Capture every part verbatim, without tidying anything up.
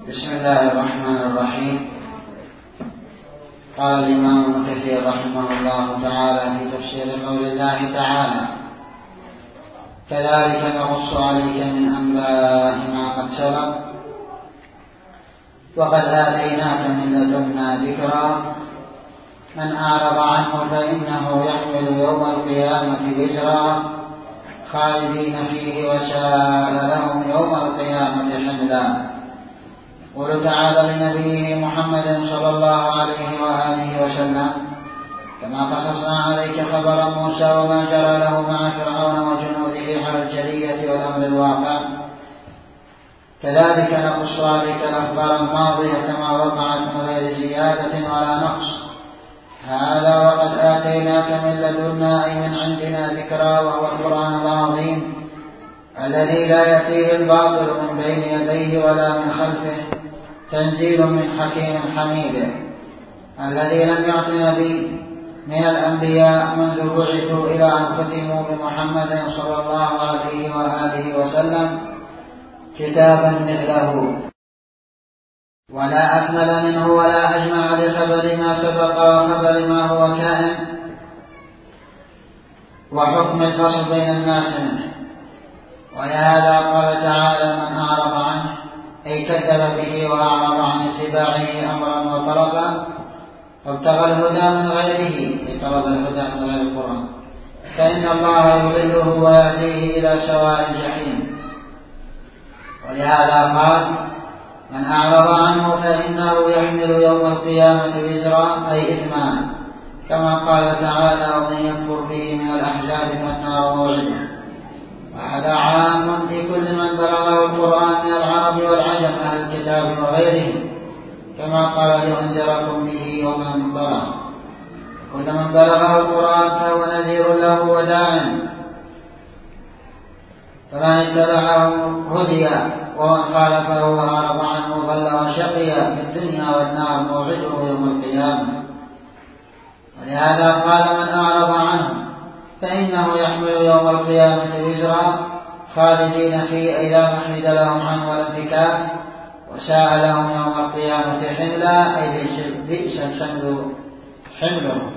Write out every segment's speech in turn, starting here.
بسم الله الرحمن الرحيم. قال الإمام ابن كثير رحمه الله تعالى في تفسير قول الله تعالى: كذلك نقص عليك من أنباء ما قد سبق وقد آتيناك من لدنا ذكرا من أعرض عنه فإنه يحمل يوم القيامة وزرا خالدين فيه وساء لهم يوم القيامة حملا. قل تعالى لنبيه محمد صلى الله عليه وآله وسلم: كما قصصنا عليك خبر موسى وما جرى له مع فرعون وجنوده على الجلية والأمر الواقع، كذلك نقص عليك الأخبار الماضية كما وقعت من غير زيادة ولا نقص. هذا وقد آتيناك من لدنا أي من عندنا ذكرى، وهو القرآن العظيم الذي لا يأتيه الباطل من بين يديه ولا من خلفه، تنزيل من حكيم حميد، الذي لم يعط نبي من الأنبياء منذ بعثوا إلى أن ختموا بمحمد صلى الله عليه وآله وسلم كتابا مثله، ولا أكمل منه ولا أجمع لخبر ما سبق وخبر ما هو كائن وحكم الفصل بين الناس منه. ولهذا قال تعالى: من أعرض عنه أي كذب به وأعرض عن اتباعه أمرا وطلبا وابتغى الهدى من غيره، أي طلب الهدى من غير القرآن، فإن الله يضله ويهديه إلى سواء الجحيم. ولهذا قال: من أعرض عنه فإنه يحمل يوم القيامة وزرا أي إثما، كما قال تعالى: ومن يكفر به من الأحزاب فالنار موعده. وهذا عام في كل من بلغه القرآن من العرب والعجم أهل الكتاب وغيرهم، كما قال: لأنذركم به ومن بلغ. كل من بلغه القرآن فهو نذير له وداع، فمن اتبعه هدي ومن خالفه وأعرض عنه ضل وشقي في الدنيا والنار موعده يوم القيامة. ولهذا قال: من أعرض عنه فإنه يحمل يوم القيامة وزرا خالدين فيه أي لا محيد لهم عنه ولا انفكاك، وساء لهم يوم القيامة حملا أي بئس الحمل حملهم.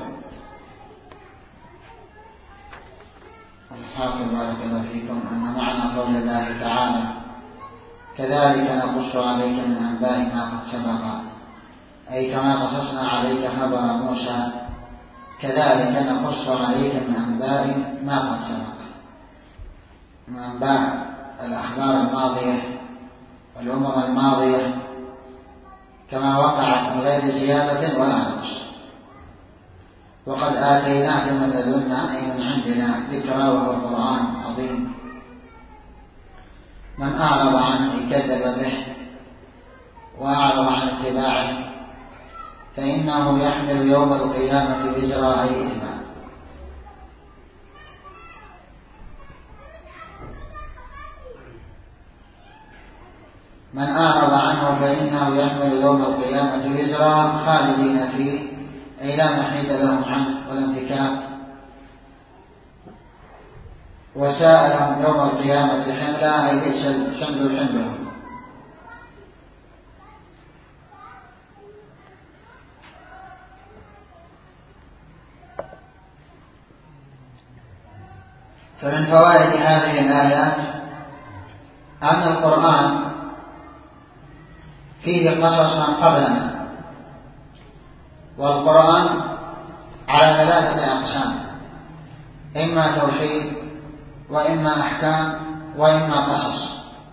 الحاصل بارك الله فيكم أن معنى قول الله تعالى: كذلك نقص عليك من أنباء ما قد سبق، أي كما قصصنا عليك خبر موسى كذلك نقص عليك من أنباء ما قد سبق، من أنباء الأخبار الماضية والأمم الماضية كما وقعت من غير زيادة ولا نقص. وقد آتيناك من لدنا أي من عندنا ذكرى، وهو القرآن العظيم. من أعرض عنه كذب به وأعرض عن اتباعه فإنه يحمل يوم القيامة وزرا أي إثما. من أعرض عنه فإنه يحمل يوم القيامة وزرا خالدين فيه أي لا محيد لهم عنه ولا انفكاك، وساء لهم يوم القيامة حملا أي بئس الحمل حملهم. فمن فوائد هذه الآيات أن القرآن فيه قصص من قبلنا، والقرآن على ثلاثة أقسام: إما توحيد وإما أحكام وإما قصص.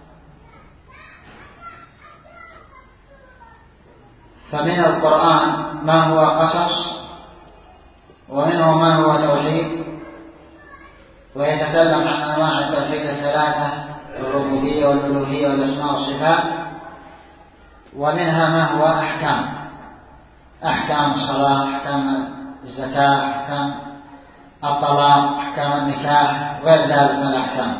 فمن القرآن ما هو قصص ومنه ما هو توحيد، ويتكلم عن أنواع التوحيد الثلاثة: الربوبية والألوهية والأسماء والصفات. ومنها ما هو أحكام: أحكام الصلاة، أحكام الزكاة، أحكام الطلاق، أحكام النكاح، وغير ذلك من الأحكام.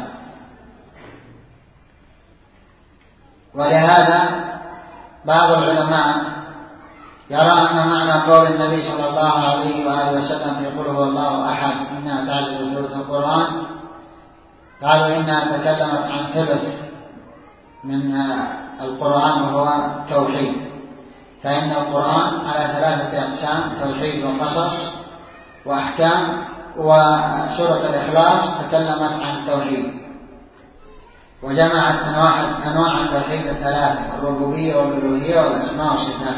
ولهذا بعض العلماء يرى أن معنى قول النبي صلى الله عليه وآله وسلم في قل هو الله أحد إنها تعدل ثلث القرآن، قالوا إنها تكلمت عن ثلث من القرآن وهو التوحيد، فإن القرآن على ثلاثة أقسام: توحيد وقصص وأحكام. وسورة الإخلاص تكلمت عن التوحيد وجمعت أنواع أنواع التوحيد الثلاثة: الربوبية والألوهية والأسماء والصفات.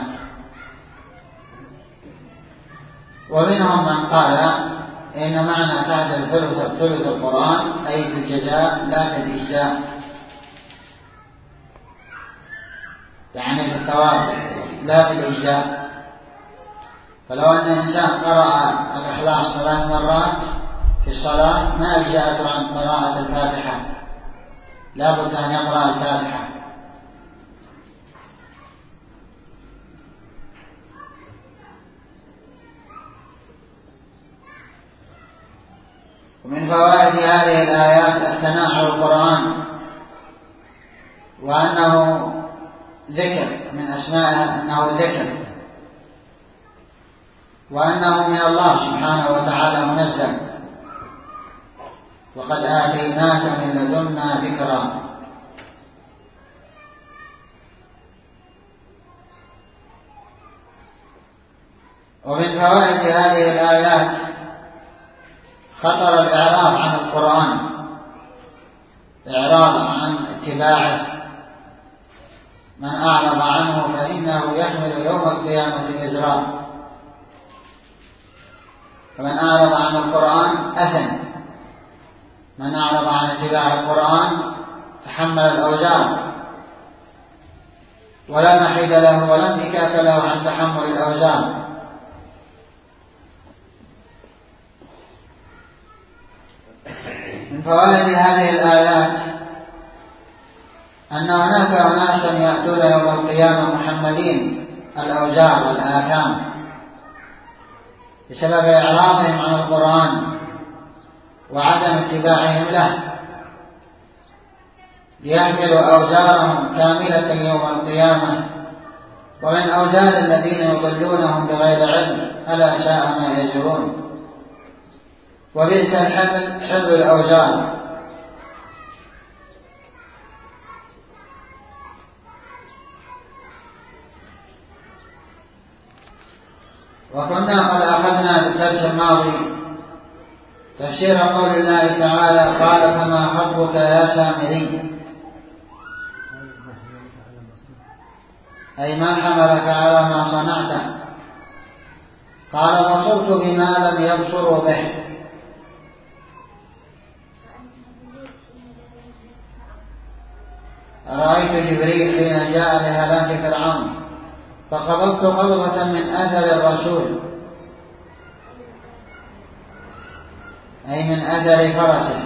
ومنهم من قال إن معنى تعدل ثلث ثلث القرآن أي في الجزاء لا في الإجزاء، يعني في الثواب لا في الإجزاء. فلو أن الإنسان قرأ الإخلاص ثلاث مرات في الصلاة ما أجزأته عن قراءة الفاتحة، لا بد أن يقرأ الفاتحة. ومن فوائد هذه الآيات الثناء على القرآن، وأنه ذكر من أسمائه أنه ذكر، وأنه من الله سبحانه وتعالى منزل. وقد آتيناك من لدنا ذكرا. ومن فوائد هذه الآيات خطر الإعراض عن القرآن، إعراض عن اتباعه. من أعرض عنه فإنه يحمل يوم القيامة وزرا. فمن أعرض عن القرآن أثم، من أعرض عن اتباع القرآن تحمل الأوزار، ولا محيد له ولا انفكاك له عن تحمل الأوزار. من فوائد هذه الآيات أن هناك أناسا يأتون يوم القيامة محملين الأوزار والآثام بسبب إعراضهم عن القرآن وعدم اتباعهم له، ليحملوا أوزارهم كاملة يوم القيامة. ومن أوزار الذين يضلونهم بغير علم ألا ساء ما يزرون. وبئس الحمل حمل الأوزار. وكنا قد أخذنا في الدرس الماضي تفسير قول الله تعالى: قال فما خطبك يا سامري، أي ما حملك على ما صنعت؟ قال: بصرت بما لم يبصروا به. رأيت جبريل حين جاء لهلاك فرعون فقبضت قبضة من أثر الرسول، أي من أثر فرسه،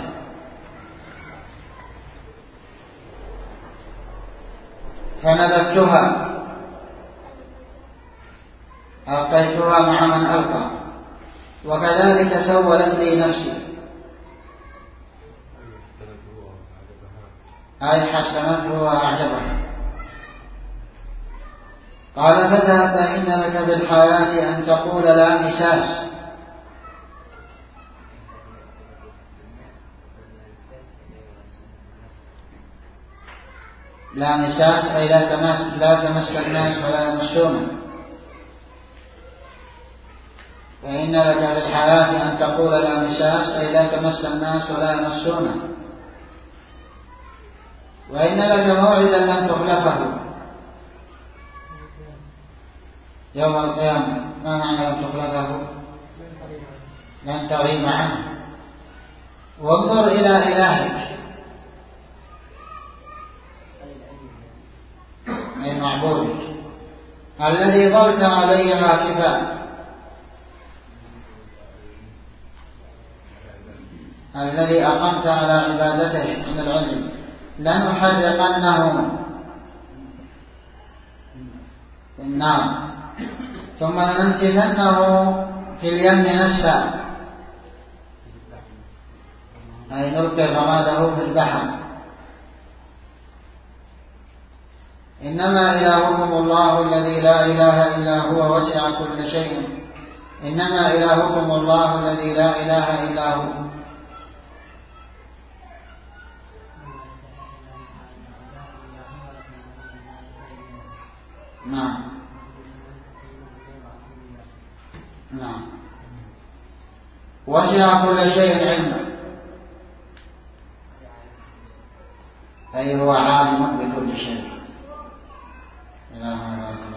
فنبذتها ألقيتها مع من ألقى. وكذلك سولت لي نفسي، أي حسنته وأعجبها. قال: فاذهب فإن لك بالحياة أن تقول لا مساس. لا مساس أي لا تمس لا تمس الناس ولا يمسونه. فإن لك بالحياة أن تقول لا مساس أي لا تمس الناس ولا يمسونه. وإن لك موعدا لن تخلفه يوم القيامة. ما معنى لن تخلفه؟ لن تغيب عنه. وانظر إلى إلهك أي معبودك الذي ظلت عليه عاكفا، الذي أقمت على عبادته من العلم. لنحرقنه في النار ثم لننسفنه في اليم نسفا، أي نلقي رماده في البحر. إنما إلهكم الله الذي لا إله إلا هو وسع كل شيء. إنما إلهكم الله الذي لا إله إلا هو. نعم نعم. وسع كل شيء علما، أي هو عالم بكل شيء. إلى